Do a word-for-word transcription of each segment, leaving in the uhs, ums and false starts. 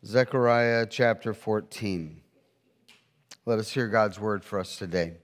Zechariah chapter fourteen. Let us hear God's word for us today.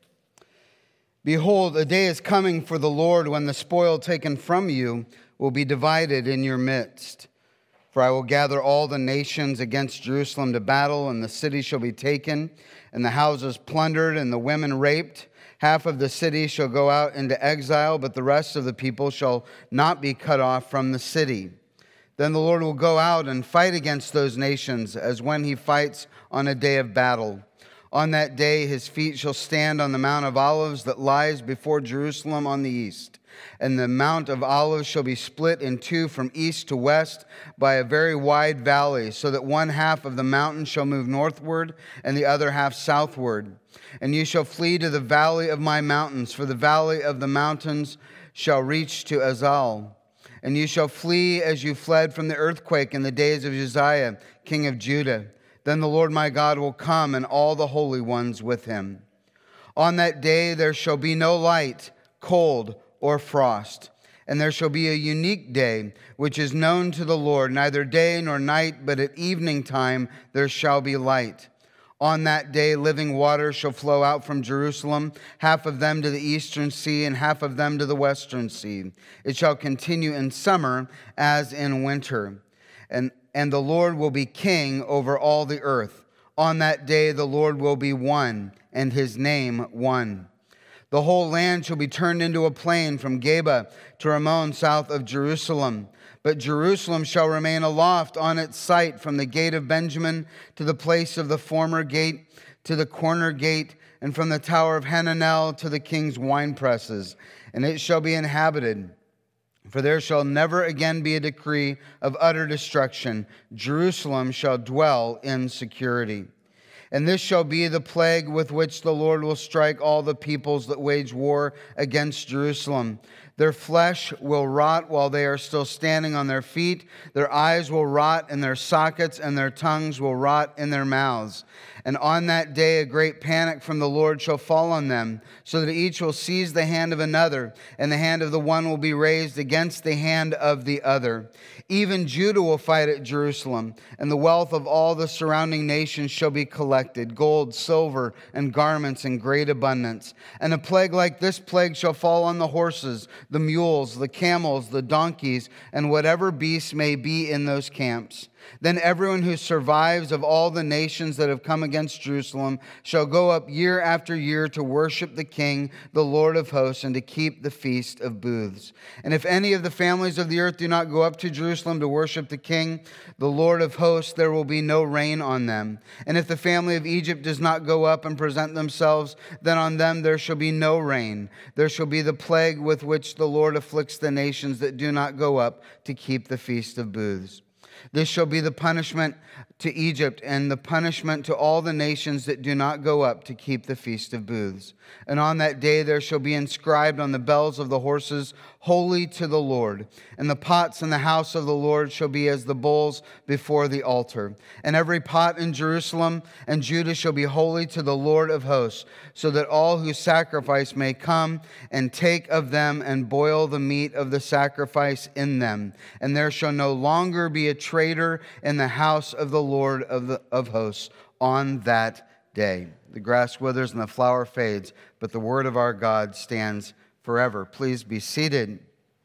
Behold, a day is coming for the Lord when the spoil taken from you will be divided in your midst. For I will gather all the nations against Jerusalem to battle, and the city shall be taken, and the houses plundered, and the women raped. Half of the city shall go out into exile, but the rest of the people shall not be cut off from the city. Then the Lord will go out and fight against those nations as when he fights on a day of battle. On that day his feet shall stand on the Mount of Olives that lies before Jerusalem on the east. And the Mount of Olives shall be split in two from east to west by a very wide valley, so that one half of the mountain shall move northward and the other half southward. And you shall flee to the valley of my mountains, for the valley of the mountains shall reach to Azal. And you shall flee as you fled from the earthquake in the days of Uzziah, king of Judah. Then the Lord my God will come, and all the holy ones with him. On that day there shall be no light, cold, or frost. And there shall be a unique day, which is known to the Lord, neither day nor night, but at evening time there shall be light. On that day living water shall flow out from Jerusalem, half of them to the eastern sea and half of them to the western sea. It shall continue in summer as in winter. And, and the Lord will be king over all the earth. On that day the Lord will be one, and his name one. The whole land shall be turned into a plain from Geba to Ramon south of Jerusalem. But Jerusalem shall remain aloft on its site from the gate of Benjamin to the place of the former gate to the corner gate, and from the tower of Hananel to the king's winepresses. And it shall be inhabited. For there shall never again be a decree of utter destruction. Jerusalem shall dwell in security. And this shall be the plague with which the Lord will strike all the peoples that wage war against Jerusalem. Their flesh will rot while they are still standing on their feet. Their eyes will rot in their sockets, and their tongues will rot in their mouths. And on that day a great panic from the Lord shall fall on them, so that each will seize the hand of another, and the hand of the one will be raised against the hand of the other. Even Judah will fight at Jerusalem, and the wealth of all the surrounding nations shall be collected, gold, silver, and garments in great abundance. And a plague like this plague shall fall on the horses, the mules, the camels, the donkeys, and whatever beasts may be in those camps. Then everyone who survives of all the nations that have come against Jerusalem shall go up year after year to worship the King, the Lord of hosts, and to keep the Feast of Booths. And if any of the families of the earth do not go up to Jerusalem to worship the King, the Lord of hosts, there will be no rain on them. And if the family of Egypt does not go up and present themselves, then on them there shall be no rain. There shall be the plague with which the Lord afflicts the nations that do not go up to keep the Feast of Booths. This shall be the punishment to Egypt and the punishment to all the nations that do not go up to keep the Feast of Booths. And on that day there shall be inscribed on the bells of the horses, Holy to the Lord. And the pots in the house of the Lord shall be as the bowls before the altar. And every pot in Jerusalem and Judah shall be holy to the Lord of hosts, so that all who sacrifice may come and take of them and boil the meat of the sacrifice in them. And there shall no longer be a traitor in the house of the Lord of, the, of hosts on that day. The grass withers and the flower fades, but the word of our God stands forever. Please be seated.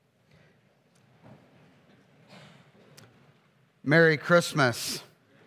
Merry Christmas.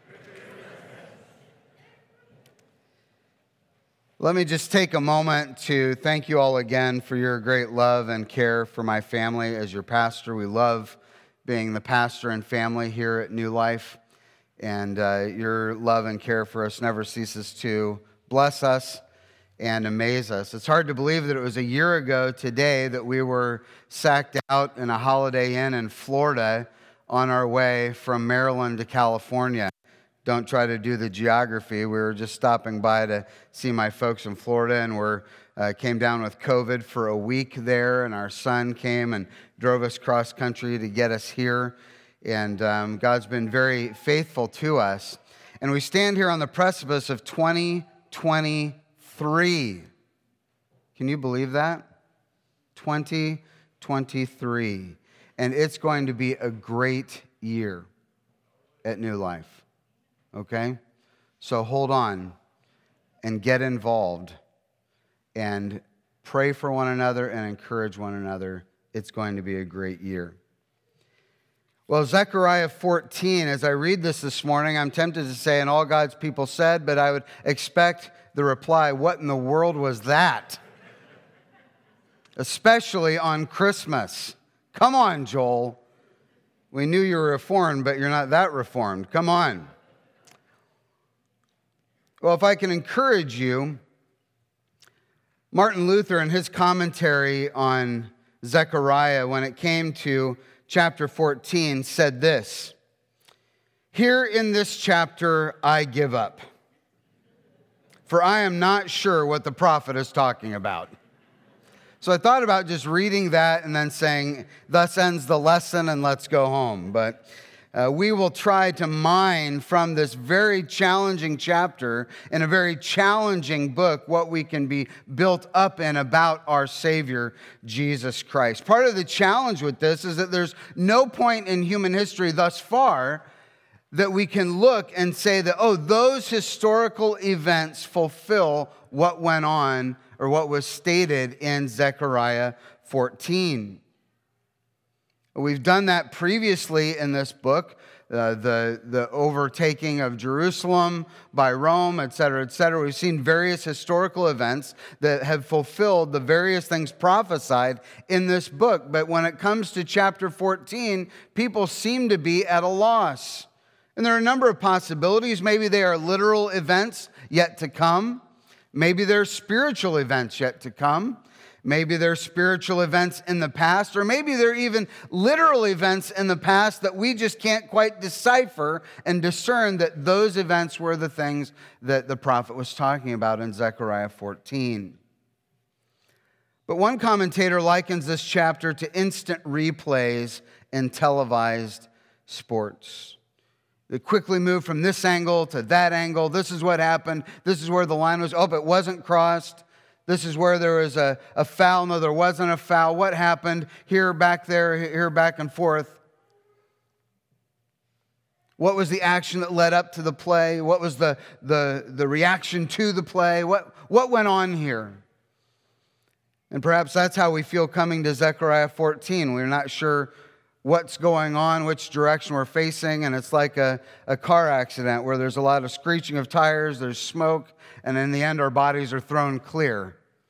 Let me just take a moment to thank you all again for your great love and care for my family. As your pastor, we love being the pastor and family here at New Life, and uh, your love and care for us never ceases to bless us and amaze us. It's hard to believe that it was a year ago today that we were sacked out in a Holiday Inn in Florida on our way from Maryland to California. Don't try to do the geography. We were just stopping by to see my folks in Florida, and we uh, came down with COVID for a week there, and our son came and drove us cross country to get us here. And um, God's been very faithful to us. And we stand here on the precipice of twenty twenty-three. Can you believe that? twenty twenty-three. And it's going to be a great year at New Life. okay? So hold on and get involved and pray for one another and encourage one another. It's going to be a great year. Well, Zechariah fourteen, as I read this this morning, I'm tempted to say, and all God's people said, but I would expect the reply, what in the world was that? Especially on Christmas. Come on, Joel. We knew you were reformed, but you're not that reformed. Come on. Well, if I can encourage you, Martin Luther, in his commentary on Zechariah, when it came to chapter fourteen, said this: "Here in this chapter I give up, for I am not sure what the prophet is talking about." So I thought about just reading that and then saying, thus ends the lesson and let's go home. But uh, we will try to mine from this very challenging chapter in a very challenging book what we can be built up in about our Savior, Jesus Christ. Part of the challenge with this is that there's no point in human history thus far that we can look and say that, oh, those historical events fulfill what went on or what was stated in Zechariah fourteen. We've done that previously in this book, uh, the, the overtaking of Jerusalem by Rome, et cetera, et cetera. We've seen various historical events that have fulfilled the various things prophesied in this book. But when it comes to chapter fourteen, people seem to be at a loss. And there are a number of possibilities. Maybe they are literal events yet to come. Maybe they're spiritual events yet to come. Maybe they're spiritual events in the past, or maybe they're even literal events in the past that we just can't quite decipher and discern that those events were the things that the prophet was talking about in Zechariah fourteen. But one commentator likens this chapter to instant replays in televised sports. They quickly move from this angle to that angle. This is what happened. This is where the line was. Oh, it wasn't crossed. This is where there was a, a foul. No, there wasn't a foul. What happened? Here, back there, here, back and forth. What was the action that led up to the play? What was the, the, the reaction to the play? What, what went on here? And perhaps that's how we feel coming to Zechariah fourteen. We're not sure what's going on, which direction we're facing, and it's like a, a car accident where there's a lot of screeching of tires, there's smoke, and in the end our bodies are thrown clear.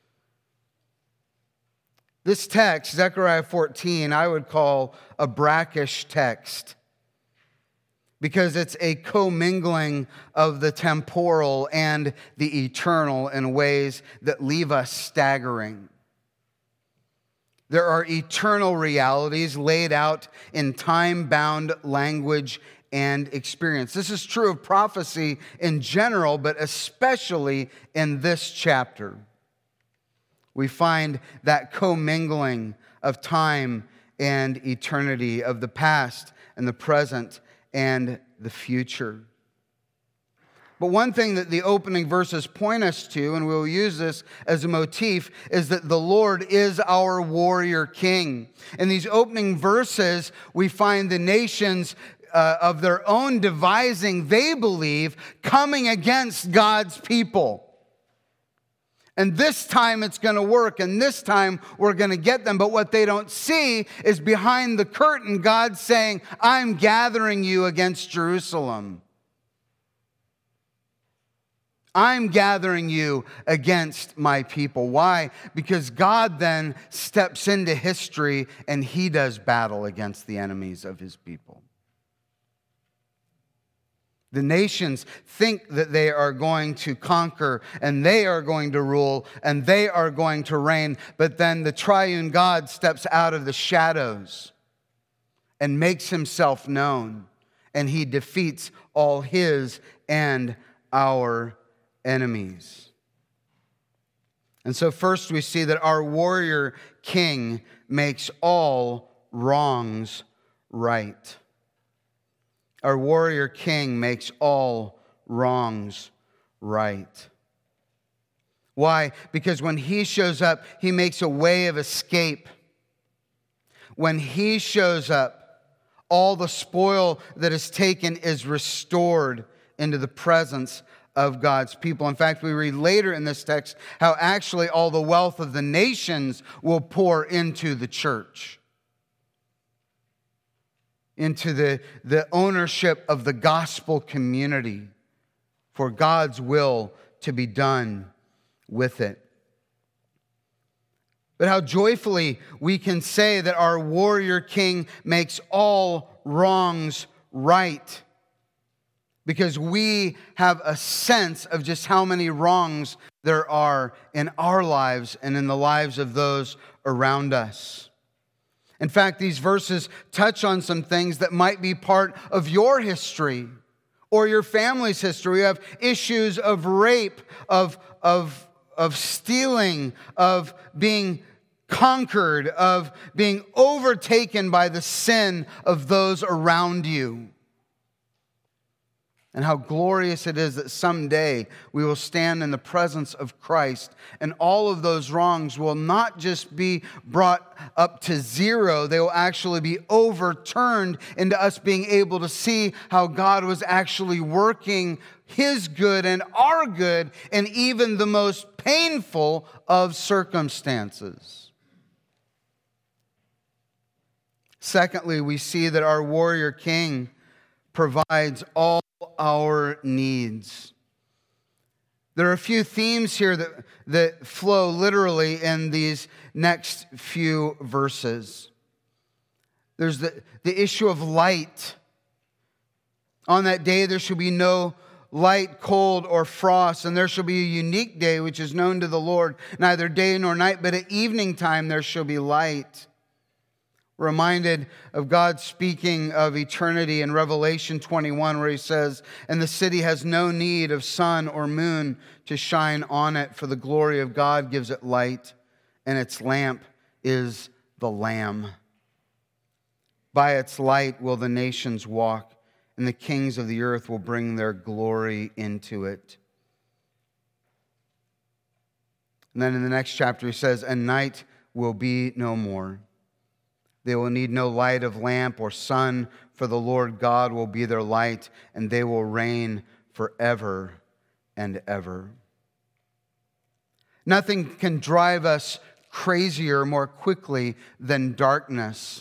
This text, Zechariah fourteen, I would call a brackish text because it's a commingling of the temporal and the eternal in ways that leave us staggering. There are eternal realities laid out in time-bound language and experience. This is true of prophecy in general, but especially in this chapter. We find that commingling of time and eternity, of the past and the present and the future. But one thing that the opening verses point us to, and we'll use this as a motif, is that the Lord is our warrior king. In these opening verses, we find the nations uh, of their own devising, they believe, coming against God's people. And this time it's going to work, and this time we're going to get them. But what they don't see is behind the curtain, God saying, I'm gathering you against Jerusalem. I'm gathering you against my people. Why? Because God then steps into history and he does battle against the enemies of his people. The nations think that they are going to conquer and they are going to rule and they are going to reign, but then the triune God steps out of the shadows and makes himself known, and he defeats all his and our enemies. And so first we see that our warrior king makes all wrongs right. Our warrior king makes all wrongs right. Why? Because when he shows up, he makes a way of escape. When he shows up, all the spoil that is taken is restored into the presence of God's people. In fact, we read later in this text how actually all the wealth of the nations will pour into the church, into the, the ownership of the gospel community, for God's will to be done with it. But how joyfully we can say that our warrior king makes all wrongs right, because we have a sense of just how many wrongs there are in our lives and in the lives of those around us. In fact, these verses touch on some things that might be part of your history or your family's history. You have issues of rape, of, of, of stealing, of being conquered, of being overtaken by the sin of those around you. And how glorious it is that someday we will stand in the presence of Christ, and all of those wrongs will not just be brought up to zero, they will actually be overturned into us being able to see how God was actually working His good and our good in even the most painful of circumstances. Secondly, we see that our warrior king provides all our needs. There are a few themes here that, that flow literally in these next few verses. There's the, the issue of light. On that day there shall be no light, cold, or frost, and there shall be a unique day which is known to the Lord, neither day nor night, but at evening time there shall be light. Reminded of God speaking of eternity in Revelation twenty-one, where He says, "And the city has no need of sun or moon to shine on it, for the glory of God gives it light, and its lamp is the Lamb. By its light will the nations walk, and the kings of the earth will bring their glory into it." And then in the next chapter He says, "And night will be no more. They will need no light of lamp or sun, for the Lord God will be their light, and they will reign forever and ever." Nothing can drive us crazier more quickly than darkness.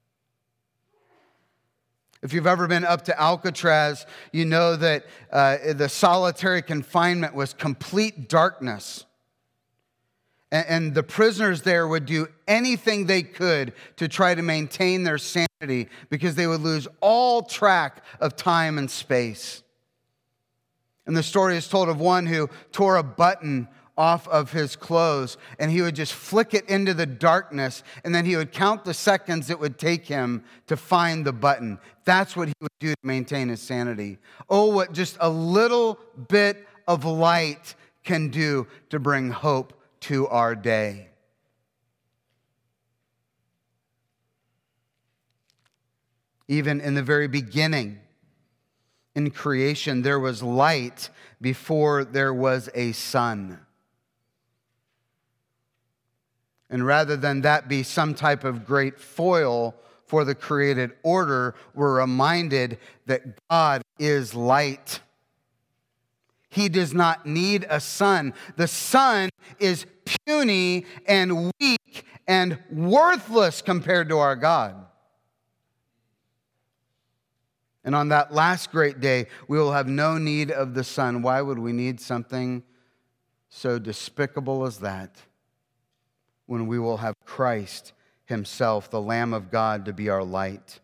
If you've ever been up to Alcatraz, you know that uh, the solitary confinement was complete darkness. And the prisoners there would do anything they could to try to maintain their sanity, because they would lose all track of time and space. And the story is told of one who tore a button off of his clothes, and he would just flick it into the darkness, and then he would count the seconds it would take him to find the button. That's what he would do to maintain his sanity. Oh, what just a little bit of light can do to bring hope to our day. Even in the very beginning, in creation, there was light before there was a sun. And rather than that be some type of great foil for the created order, we're reminded that God is light. He does not need a sun. The sun is puny and weak and worthless compared to our God. And on that last great day, we will have no need of the sun. Why would we need something so despicable as that, when we will have Christ Himself, the Lamb of God, to be our light?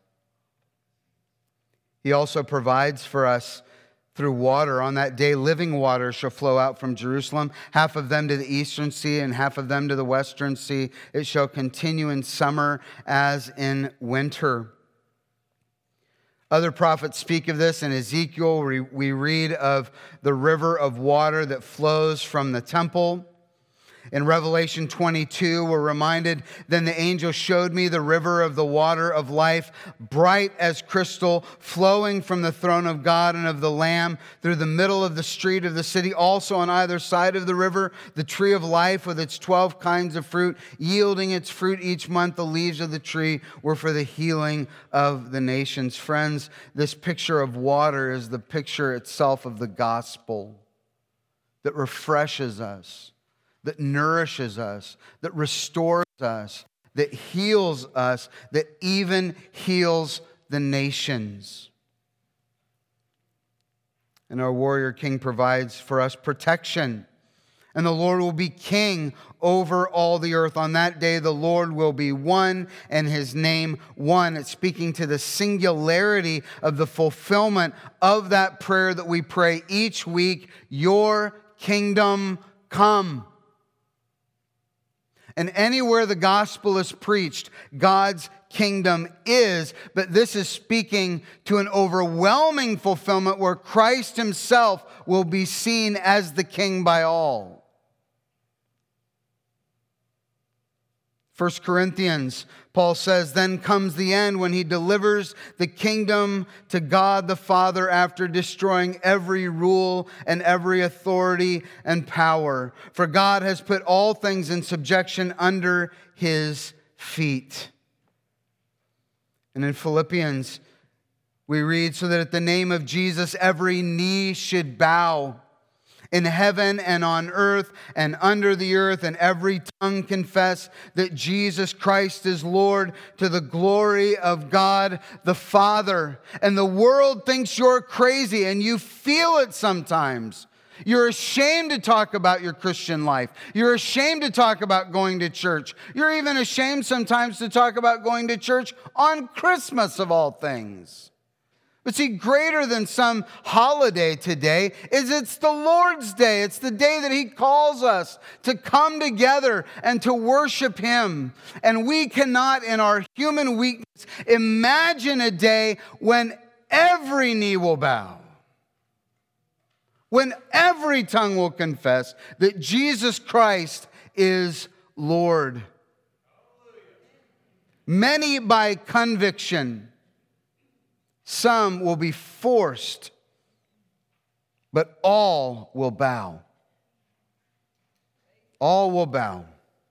He also provides for us through water. On that day, living water shall flow out from Jerusalem, half of them to the eastern sea and half of them to the western sea. It shall continue in summer as in winter. Other prophets speak of this. In Ezekiel, we read of the river of water that flows from the temple. In Revelation twenty-two, we're reminded, then the angel showed me the river of the water of life, bright as crystal, flowing from the throne of God and of the Lamb through the middle of the street of the city. Also on either side of the river, the tree of life with its twelve kinds of fruit, yielding its fruit each month. The leaves of the tree were for the healing of the nations. Friends, this picture of water is the picture itself of the gospel that refreshes us, that nourishes us, that restores us, that heals us, that even heals the nations. And our warrior king provides for us protection. And the Lord will be king over all the earth. On that day, the Lord will be one and his name one. It's speaking to the singularity of the fulfillment of that prayer that we pray each week, your kingdom come. And anywhere the gospel is preached, God's kingdom is. But this is speaking to an overwhelming fulfillment where Christ himself will be seen as the king by all. First Corinthians, Paul says, then comes the end when he delivers the kingdom to God the Father after destroying every rule and every authority and power. For God has put all things in subjection under his feet. And in Philippians, we read, so that at the name of Jesus, every knee should bow in heaven and on earth and under the earth, and every tongue confess that Jesus Christ is Lord, to the glory of God the Father. And the world thinks you're crazy, and you feel it sometimes. You're ashamed to talk about your Christian life. You're ashamed to talk about going to church. You're even ashamed sometimes to talk about going to church on Christmas of all things. But see, greater than some holiday today is it's the Lord's Day. It's the day that he calls us to come together and to worship him. And we cannot, in our human weakness, imagine a day when every knee will bow, when every tongue will confess that Jesus Christ is Lord. Many by conviction, some will be forced, but all will bow. All will bow.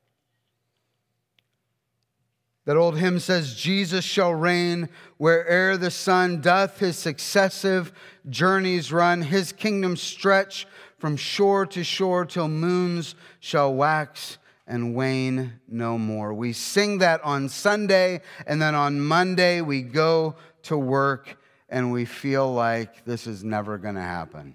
That old hymn says, Jesus shall reign where'er the sun doth his successive journeys run. His kingdom stretch from shore to shore till moons shall wax and wane no more. We sing that on Sunday, and then on Monday we go to work and we feel like this is never going to happen.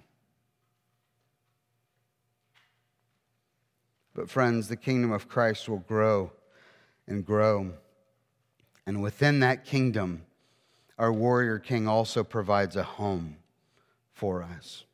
But friends, the kingdom of Christ will grow and grow. And within that kingdom, our warrior king also provides a home for us.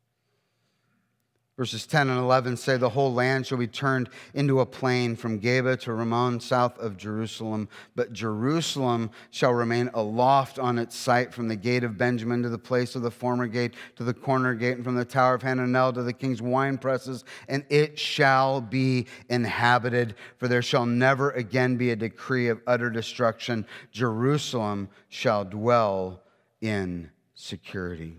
Verses ten and eleven say, the whole land shall be turned into a plain from Geba to Ramon, south of Jerusalem. But Jerusalem shall remain aloft on its site, from the gate of Benjamin to the place of the former gate, to the corner gate, and from the tower of Hananel to the king's wine presses. And it shall be inhabited, for there shall never again be a decree of utter destruction. Jerusalem shall dwell in security.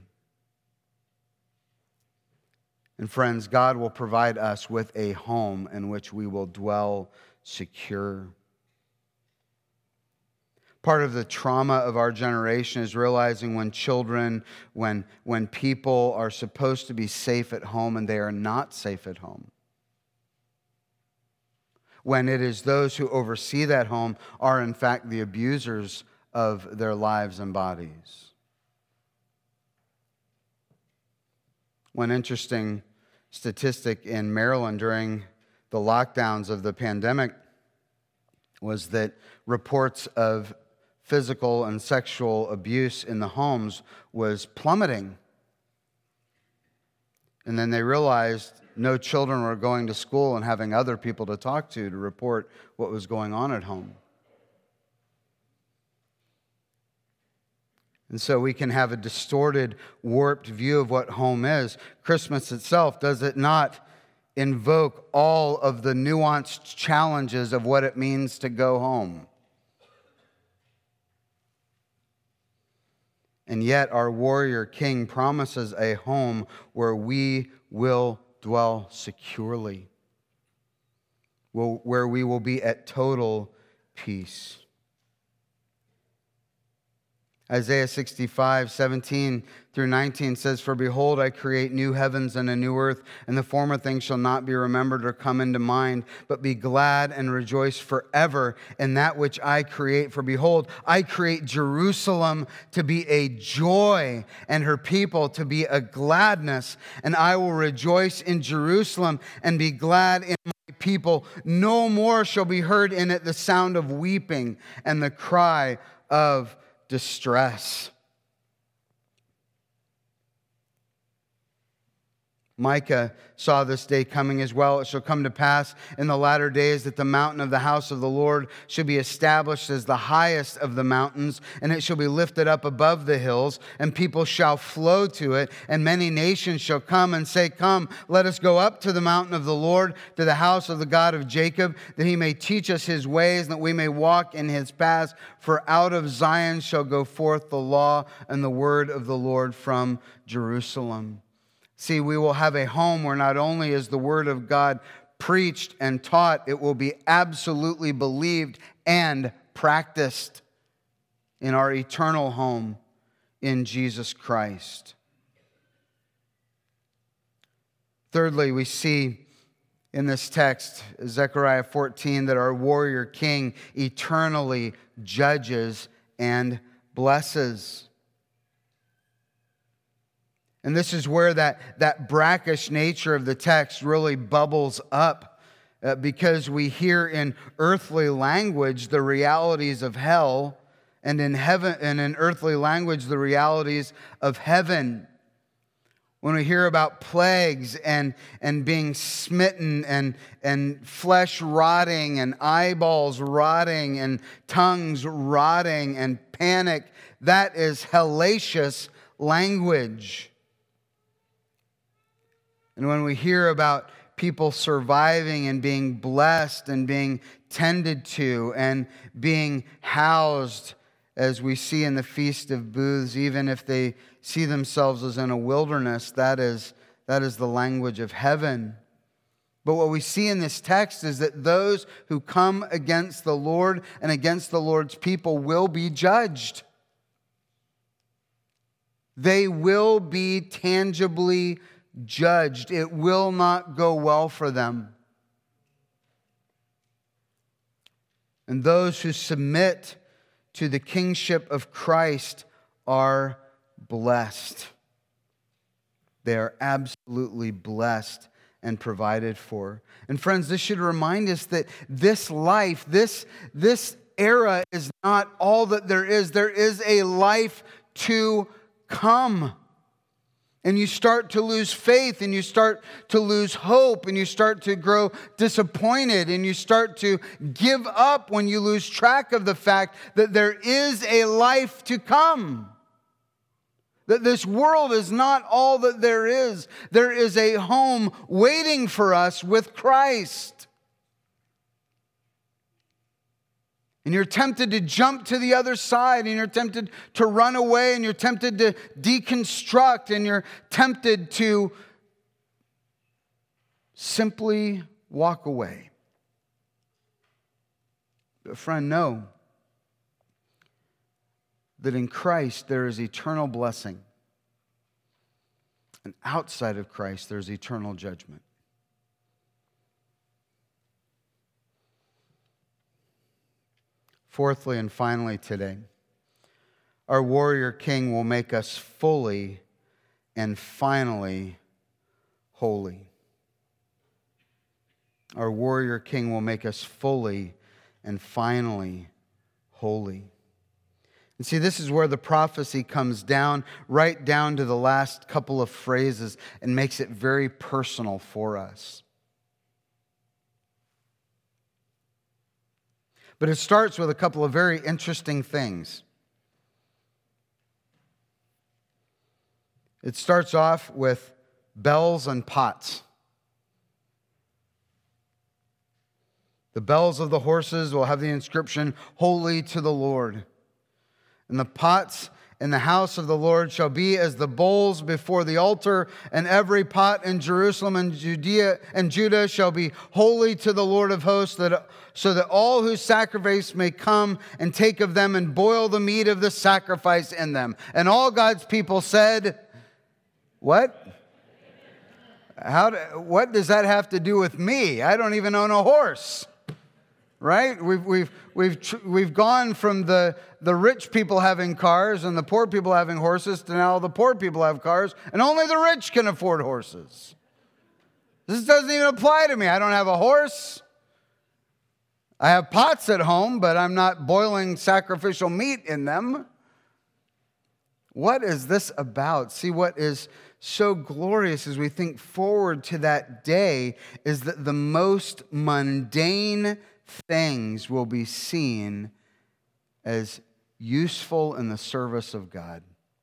And friends, God will provide us with a home in which we will dwell secure. Part of the trauma of our generation is realizing when children, when, when people are supposed to be safe at home and they are not safe at home. When it is those who oversee that home are in fact the abusers of their lives and bodies. One interesting statistic in Maryland during the lockdowns of the pandemic was that reports of physical and sexual abuse in the homes was plummeting. And then they realized no children were going to school and having other people to talk to to report what was going on at home. And so we can have a distorted, warped view of what home is. Christmas itself, does it not invoke all of the nuanced challenges of what it means to go home. And yet our warrior king promises a home where we will dwell securely, where we will be at total peace. Isaiah sixty-five, seventeen through nineteen says, "For behold, I create new heavens and a new earth, and the former things shall not be remembered or come into mind, but be glad and rejoice forever in that which I create. For behold, I create Jerusalem to be a joy, and her people to be a gladness. And I will rejoice in Jerusalem and be glad in my people. No more shall be heard in it the sound of weeping and the cry of distress." Micah saw this day coming as well. "It shall come to pass in the latter days that the mountain of the house of the Lord shall be established as the highest of the mountains, and it shall be lifted up above the hills, and people shall flow to it, and many nations shall come and say, 'Come, let us go up to the mountain of the Lord, to the house of the God of Jacob, that he may teach us his ways, and that we may walk in his paths. For out of Zion shall go forth the law and the word of the Lord from Jerusalem.'" See, we will have a home where not only is the word of God preached and taught, it will be absolutely believed and practiced in our eternal home in Jesus Christ. Thirdly, we see in this text, Zechariah fourteen, that our warrior king eternally judges and blesses. And this is where that, that brackish nature of the text really bubbles up, uh, because we hear in earthly language the realities of hell, and in heaven and in earthly language the realities of heaven. When we hear about plagues and, and being smitten and, and flesh rotting and eyeballs rotting and tongues rotting and panic, that is hellacious language. And when we hear about people surviving and being blessed and being tended to and being housed, as we see in the Feast of Booths, even if they see themselves as in a wilderness, that is, that is the language of heaven. But what we see in this text is that those who come against the Lord and against the Lord's people will be judged. They will be tangibly judged. It will not go well for them. And those who submit to the kingship of Christ are blessed. They are absolutely blessed and provided for. And friends, this should remind us that this life, this, this era is not all that there is. There is a life to come. And you start to lose faith, and you start to lose hope, and you start to grow disappointed, and you start to give up when you lose track of the fact that there is a life to come. That this world is not all that there is. There is a home waiting for us with Christ. And you're tempted to jump to the other side, and you're tempted to run away, and you're tempted to deconstruct, and you're tempted to simply walk away. But friend, know that in Christ there is eternal blessing, and outside of Christ there's eternal judgment. Fourthly and finally today, our warrior king will make us fully and finally holy. Our warrior king will make us fully and finally holy. And see, this is where the prophecy comes down, right down to the last couple of phrases, and makes it very personal for us. But it starts with a couple of very interesting things. It starts off with bells and pots. The bells of the horses will have the inscription, Holy to the Lord. And the pots in the house of the Lord shall be as the bowls before the altar, and every pot in Jerusalem and Judea and Judah shall be holy to the Lord of hosts, that so that all who sacrifice may come and take of them and boil the meat of the sacrifice in them. And all God's people said, what? How do, what does that have to do with me? I don't even own a horse. Right? We've we've we've we've gone from the the rich people having cars and the poor people having horses to now the poor people have cars and only the rich can afford horses. This doesn't even apply to me. I don't have a horse. I have pots at home, but I'm not boiling sacrificial meat in them. What is this about? See, what is so glorious as we think forward to that day is that the most mundane things will be seen as useful in the service of God.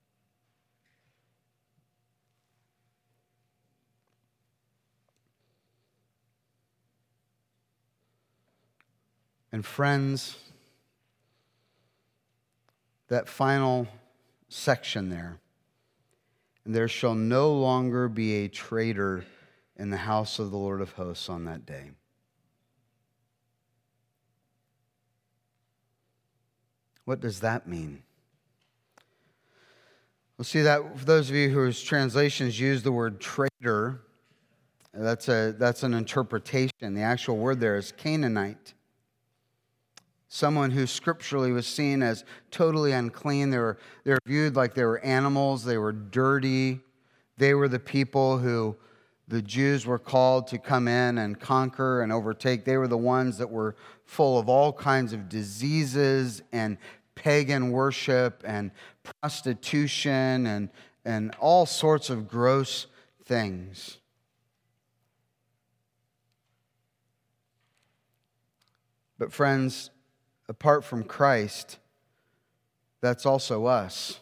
And friends, that final section there, there shall no longer be a traitor in the house of the Lord of hosts on that day. What does that mean? We'll see that for those of you whose translations use the word traitor, that's a that's an interpretation. The actual word there is Canaanite. Someone who scripturally was seen as totally unclean. They were, they were viewed like they were animals. They were dirty. They were the people who the Jews were called to come in and conquer and overtake. They were the ones that were full of all kinds of diseases and pagan worship and prostitution and, and all sorts of gross things. But friends, apart from Christ, that's also us.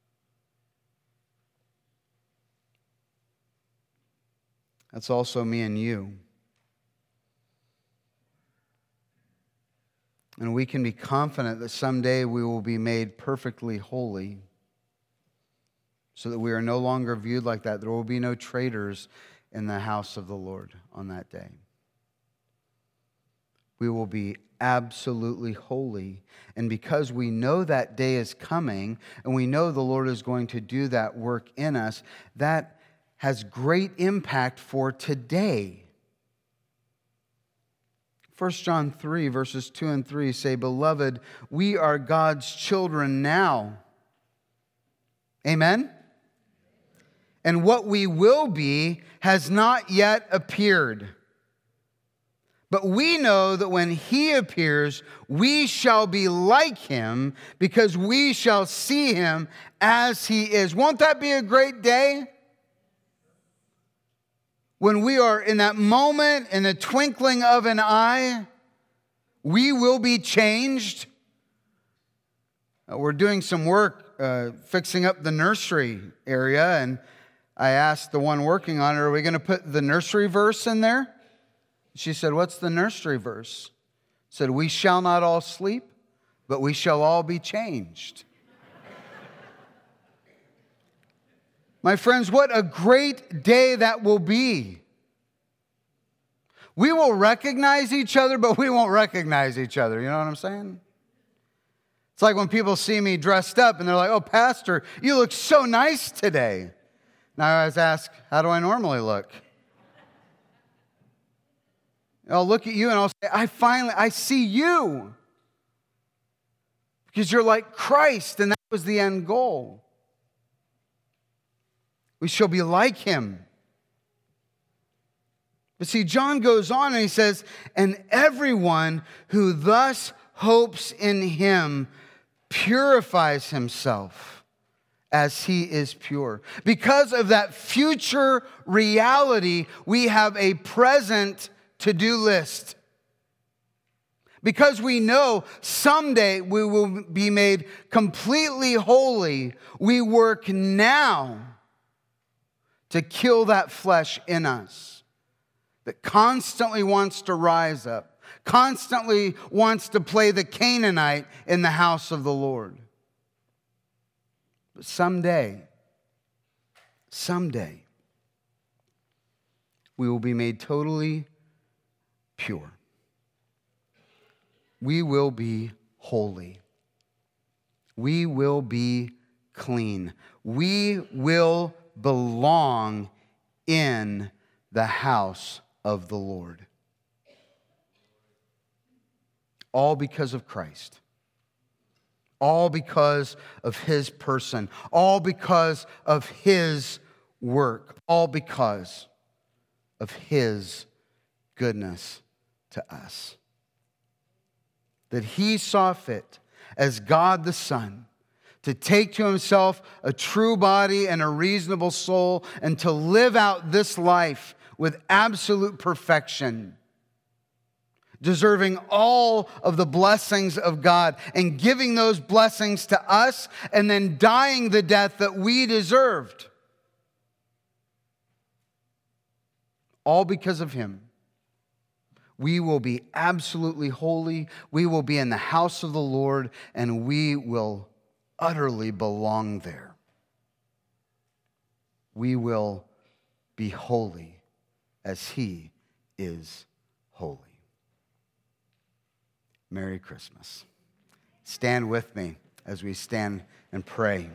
That's also me and you. And we can be confident that someday we will be made perfectly holy so that we are no longer viewed like that. There will be no traitors in the house of the Lord on that day. We will be absolutely holy. And because we know that day is coming and we know the Lord is going to do that work in us, that has great impact for today. First John three, verses two and three say, Beloved, we are God's children now. Amen? And what we will be has not yet appeared. But we know that when He appears, we shall be like Him because we shall see Him as He is. Won't that be a great day? When we are in that moment, in the twinkling of an eye, we will be changed. Uh, we're doing some work uh, fixing up the nursery area, and I asked the one working on it, are we going to put the nursery verse in there? She said, what's the nursery verse? I said, we shall not all sleep, but we shall all be changed. My friends, what a great day that will be. We will recognize each other, but we won't recognize each other. You know what I'm saying? It's like when people see me dressed up and they're like, oh, Pastor, you look so nice today. Now I always ask, how do I normally look? I'll look at you and I'll say, I finally, I see you. Because you're like Christ, and that was the end goal. We shall be like Him. But see, John goes on and he says, and everyone who thus hopes in Him purifies himself as He is pure. Because of that future reality, we have a present to-do list. Because we know someday we will be made completely holy, we work now to kill that flesh in us that constantly wants to rise up. constantly wants to play the Canaanite in the house of the Lord. But someday, someday, we will be made totally pure. We will be holy. We will be clean. We will belong in the house of the Lord. All because of Christ. All because of his person. All because of his work. All because of his goodness to us. That he saw fit as God the Son to take to himself a true body and a reasonable soul and to live out this life with absolute perfection, deserving all of the blessings of God and giving those blessings to us and then dying the death that we deserved. All because of him. We will be absolutely holy. We will be in the house of the Lord, and we will utterly belong there. We will be holy as he is holy. Merry Christmas. Stand with me as we stand and pray.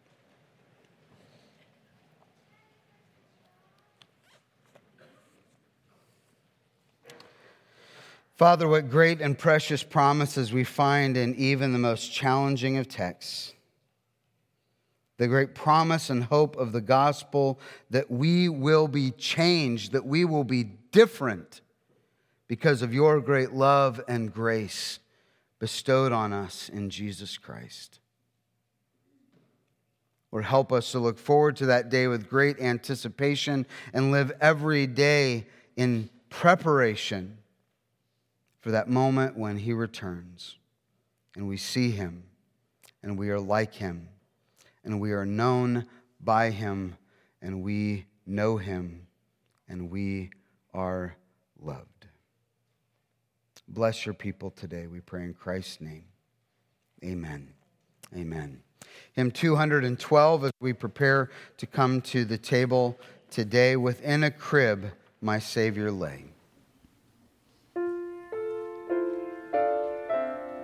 Father, what great and precious promises we find in even the most challenging of texts. The great promise and hope of the gospel that we will be changed, that we will be different because of your great love and grace bestowed on us in Jesus Christ. Lord, help us to look forward to that day with great anticipation and live every day in preparation for that moment when he returns and we see him and we are like him and we are known by him and we know him and we are loved. Bless your people today, we pray in Christ's name. Amen. Amen. Hymn two hundred twelve, as we prepare to come to the table today, within a crib my Savior lay.